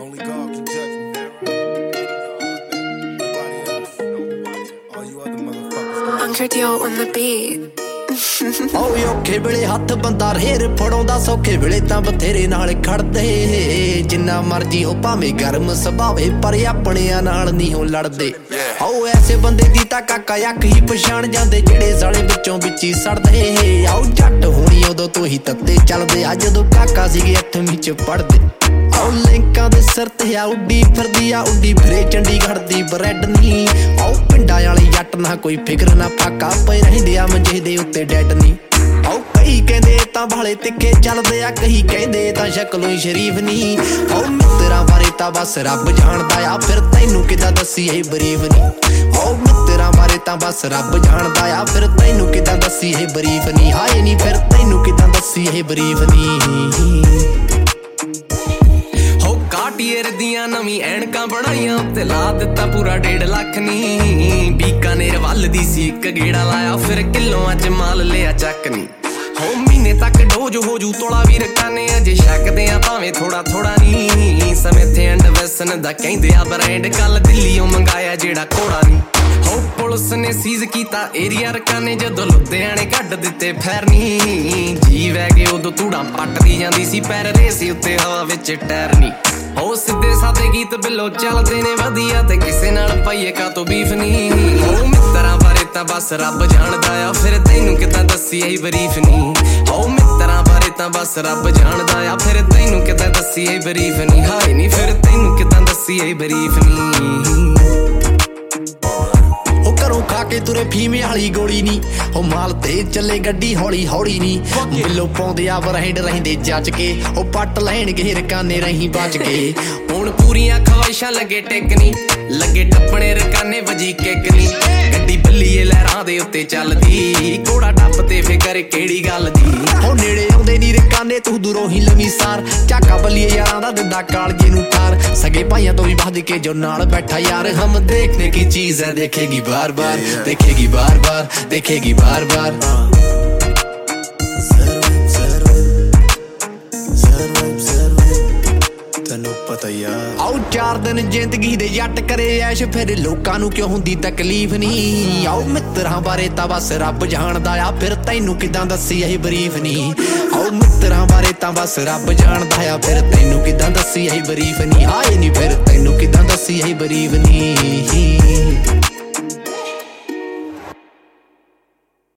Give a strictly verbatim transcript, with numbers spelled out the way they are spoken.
Only God can judge me. Nobody else. All you other motherfuckers. Anchor Dio on the beat. ਓਏ ਔਖੇ ਵੇਲੇ ਹੱਥ ਬੰਦਾ ਰੇਰ ਫੜਾਉਂਦਾ, ਸੌਖੇ ਵੇਲੇ ਤਾਂ ਬਥੇਰੇ ਨਾਲ ਖੜਦੇ। ਜਿੰਨਾ ਮਰਜੀ ਹੋ ਭਾਵੇਂ ਗਰਮ ਸੁਭਾਵੇ, ਪਰ ਆਪਣਿਆਂ ਨਾਲ ਨਹੀਂ ਉਹ ਲੜਦੇ। ਆਓ ਐਸੇ ਬੰਦੇ ਦੀ ਤਾਂ ਕਾਕਾ ਅੱਖ ਹੀ ਪਛਾਣ ਜਾਂਦੇ, ਜਿਹੜੇ ਸਾਲੇ ਵਿੱਚੋਂ ਵਿੱਚ ਹੀ ਸੜਦੇ। ਆਓ ਜੱਟ ਹੋਣੀ ਉਦੋਂ ਤੋਂ ਹੀ ਤੱਤੇ ਚੱਲਦੇ, ਆ ਜਦੋਂ ਕਾਕਾ ਸੀਗੇ ਅੱਠਵੀਂ ਚ ਪੜ੍ਹਦੇ। ਆਓ ਲਿੰਕਾਂ ਦੇ ਸਿਰ ਤੇ ਆ ਉੱਡੀ ਫਿਰਦੀ ਆ, ਉੱਡੀ ਫਿਰੇ ਚੰਡੀਗੜ੍ਹ ਦੀ ਬਰੈਡ ਨੀ। ਆਓ ਪਿੰਡਾਂ ਵਾਲੇ ਜੱਟ ਨਾ ਕੋਈ ਫਿਕਰ ਨਾ ਫਾਕਾ, ਪਏ ਰਹਿੰਦੇ ਆ ਮੰਜੇ ਦੇ ਉੱਤੇ ਡੈਡ ਨੀ। ਆਓ ਕਈ ਕਹਿੰਦੇ ਤਾਂ ਭਾਲੇ ਤਿੱਖੇ ਚੱਲਦੇ ਆ, ਕਈ ਕਹਿੰਦੇ ਤਾਂ ਸ਼ਕਲੋਂ ਹੀ ਸ਼ਰੀਫ ਨੀ। ਆਓ ਮਿੱਤਰਾਂ ਬਾਰੇ ਤਾਂ ਬਸ ਰੱਬ ਜਾਣਦਾ ਆ, ਫਿਰ ਤੈਨੂੰ ਕਿੱਦਾਂ ਦੱਸੀਏ ਬਰੀਫ ਨੀ। ਆਓ ਮਿੱਤਰਾਂ ਬਾਰੇ ਤਾਂ ਬਸ ਰੱਬ ਜਾਣਦਾ ਆ, ਫਿਰ ਤੈਨੂੰ ਕਿੱਦਾਂ ਦੱਸੀਏ ਬਰੀਫ ਨੀ। ਹਾਏ ਨੀ ਫਿਰ ਤੈਨੂੰ ਕਿੱਦਾਂ ਦੱਸੀਏ ਬਰੀਫ ਨੀ। ਕਾਟੀਅਰ ਦੀਆਂ ਨਵੀਂ ਐਨਕਾਂ ਬਣਾਈਆਂ, ਉੱਤੇ ਲਾ ਦਿੱਤਾ ਪੂਰਾ ਡੇਢ ਲੱਖ ਨੀ। ਬੀਕਾਨੇਰ ਵੱਲ ਦੀ ਸੀ ਇੱਕ ਗੇੜਾ ਲਾਇਆ, ਫਿਰ ਕਿਲੋਆਂ ਚ ਮਾਲ ਲਿਆ ਚੱਕ ਨੀ। ਹੋ ਮਹੀਨੇ ਤੱਕ ਡੋਜ ਹੋ ਜੂ ਤੋਲਾ ਵੀ ਰਕਾਨੇ, ਅਜੇ ਛਕਦੇ ਆ ਭਾਵੇਂ ਥੋੜਾ ਥੋੜਾ ਨੀ। ਸਮੇਂ ਤੇ ਐਂਡ ਵੈਸਨ ਦਾ ਕਹਿੰਦੇ ਆ ਬ੍ਰਾਂਡ, ਕੱਲ ਦਿੱਲੀੋਂ ਮੰਗਾਇਆ ਜਿਹੜਾ ਘੋੜਾ ਨੀ। ਹੋ ਪੁਲਿਸ ਨੇ ਸੀਜ਼ ਕੀਤਾ ਏਰੀਆ ਰਕਾਨੇ, ਜਦੋਂ ਲੁਧਿਆਣੇ ਕੱਢ ਦਿੱਤੇ ਫੈਰ ਨੀ। ਜੀ ਵੈ ਗਏ ਉਦੋਂ ਧੂੜਾਂ ਪੱਟਦੀ ਜਾਂਦੀ ਸੀ, ਪੈਰ ਰੇਸੀ ਉੱਤੇ ਹਵਾ ਵਿੱਚ ਟੈਰ ਨੀ। ਹੋ ਸਿੱਧੇ ਸਾਦੇ ਗੀਤ ਬਿੱਲੋ ਚੱਲਦੇ ਨੇ ਵਧੀਆ, ਤੇ ਕਿਸੇ ਨਾਲ ਪਾਈਏ ਕਾਤੋਂ ਬੀਫ ਨੀ। ਹੋ ਮਿੱਤਰਾਂ ਬਾਰੇ ਤਾਂ ਬਸ ਰੱਬ ਜਾਣਦਾ ਆ, ਫਿਰ ਤੈਨੂੰ ਕਿੱਦਾਂ ਦੱਸੀਏ ਬਰੀਫ ਨੀ। ਹੋ ਮਿੱਤਰਾਂ ਬਾਰੇ ਤਾਂ ਬਸ ਰੱਬ ਜਾਣਦਾ ਆ, ਫਿਰ ਤੈਨੂੰ ਕਿੱਦਾਂ ਦੱਸੀਏ ਬਰੀਫ ਨੀ। ਹਾਏ ਨੀ ਫਿਰ ਤੈਨੂੰ ਕਿੱਦਾਂ ਦੱਸੀਏ ਬਰੀਫ ਨੀ। ਘਰੋਂ ਖਾ ਕੇ ਤੁਰੇ ਫੀਮੇ ਵਾਲੀ ਗੋਲੀ ਨੀ, ਉਹ ਮਾਲ ਤੇ ਚੱਲੇ ਗੱਡੀ ਹੌਲੀ ਹੌਲੀ ਨੀ। ਬਿੱਲੋ ਪਾਉਂਦੇ ਆ ਬਰਹਿੰਡ ਰਹਿੰਦੇ ਜੱਜ ਕੇ, ਉਹ ਪੱਟ ਲੈਣਗੇ ਰਕਾਨੇ ਰਹੀ ਬਚ ਕੇ। ਹੁਣ ਪੂਰੀਆਂ ਖਵਾਇਸ਼ਾਂ ਲੱਗੇ ਟਿਕਨੀ, ਲੱਗੇ ਟੱਪਣੇ ਰਕਾਨੇ ਵਜੀ ਕਿੱਕ ਨੀ। ਗੱਡੀ ਬੱਲੀਏ ਲਹਿਰਾਂ ਦੇ ਉੱਤੇ ਚੱਲਦੀ, ਘੋੜਾ ਟੱਪ ਤੇ ਫਿਕਰ ਕਿਹੜੀ ਗੱਲ ਦੀ। ਉਹ ਨੇੜੇ ਆਉਂਦੇ ਨੀ ਰਕਾਨੇ ਤੂੰ ਦੂਰੋਂ ਹੀ ਲੰਮੀ ਸਾਰ, ਝਾਕਾ ਬੱਲੀਏ ਯਾਰਾਂ ਦਾ ਦਿੰਦਾ ਕਾਲਜੇ ਨੂੰ ਠਾਰ। ਸਗੇ ਭਾਈਆਂ ਤੋਂ ਵੀ ਵੱਧ ਕੇ ਜੋ ਨਾਲ ਬੈਠਾ ਯਾਰ, ਹਮ ਦੇਖਨੇ ਕੀ ਚੀਜ਼ ਹੈ ਦੇਖੇਗੀ ਬਾਰ ਬਾਰ, देखेगी बार बार, देखेगी बार बार। ਆਓ ਚਾਰ ਦਿਨ ਜ਼ਿੰਦਗੀ ਦੇ ਜੱਟ ਕਰੇ ਐਸ਼, ਫਿਰ ਲੋਕਾਂ ਨੂੰ ਕਿਉਂ ਹੁੰਦੀ ਤਕਲੀਫ ਨੀ। ਆਓ ਮਿੱਤਰਾਂ ਬਾਰੇ ਤਾਂ ਬਸ ਰੱਬ ਜਾਣਦਾ ਆ, ਫਿਰ ਤੈਨੂੰ ਕਿੱਦਾਂ ਦੱਸੀਏ ਬਰੀਫ ਨੀ। ਆਓ ਮਿੱਤਰਾਂ ਬਾਰੇ ਤਾਂ ਬਸ ਰੱਬ ਜਾਣਦਾ ਆ, ਫਿਰ ਤੈਨੂੰ ਕਿੱਦਾਂ ਦੱਸੀਏ ਬਰੀਫ ਨੀ। ਹਾਏ ਨੀ ਫਿਰ ਤੈਨੂੰ ਕਿੱਦਾਂ ਦੱਸੀਏ ਬਰੀਫ ਨੀ।